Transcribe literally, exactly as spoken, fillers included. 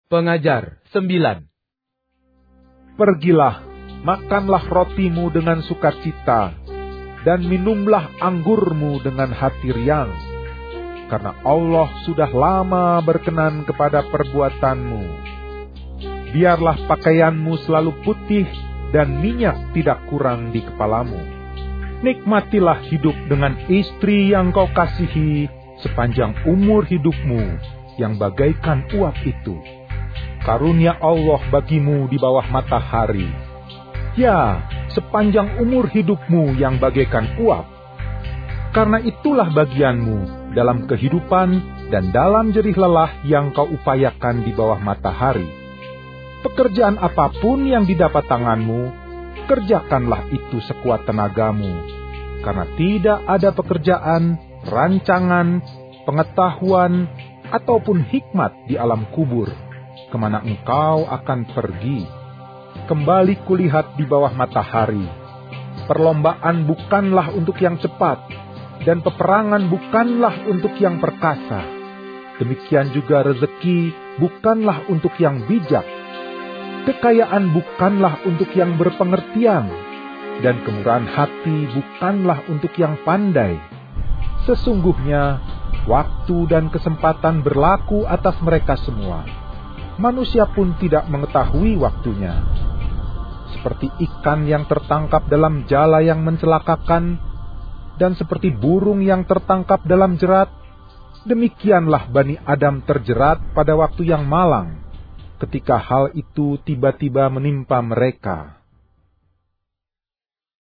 Pengajar sembilan. Pergilah, makanlah rotimu dengan sukacita, dan minumlah anggurmu dengan hati riang, karena Allah sudah lama berkenan kepada perbuatanmu. Biarlah pakaianmu selalu putih, dan minyak tidak kurang di kepalamu. Nikmatilah hidup dengan istri yang kau kasihi sepanjang umur hidupmu, yang bagaikan uap itu. Karunia Allah bagimu di bawah matahari. Ya, sepanjang umur hidupmu yang bagaikan uap. Karena itulah bagianmu dalam kehidupan dan dalam jerih lelah yang kau upayakan di bawah matahari. Pekerjaan apapun yang didapat tanganmu, kerjakanlah itu sekuat tenagamu. Karena tidak ada pekerjaan, rancangan, pengetahuan, ataupun hikmat di alam kubur, kemana engkau akan pergi. Kembali kulihat di bawah matahari. Perlombaan bukanlah untuk yang cepat, dan peperangan bukanlah untuk yang perkasa. Demikian juga rezeki bukanlah untuk yang bijak. Kekayaan bukanlah untuk yang berpengertian, dan kemurahan hati bukanlah untuk yang pandai. Sesungguhnya, waktu dan kesempatan berlaku atas mereka semua. Manusia pun tidak mengetahui waktunya. Seperti ikan yang tertangkap dalam jala yang mencelakakan, dan seperti burung yang tertangkap dalam jerat, demikianlah Bani Adam terjerat pada waktu yang malang, ketika hal itu tiba-tiba menimpa mereka.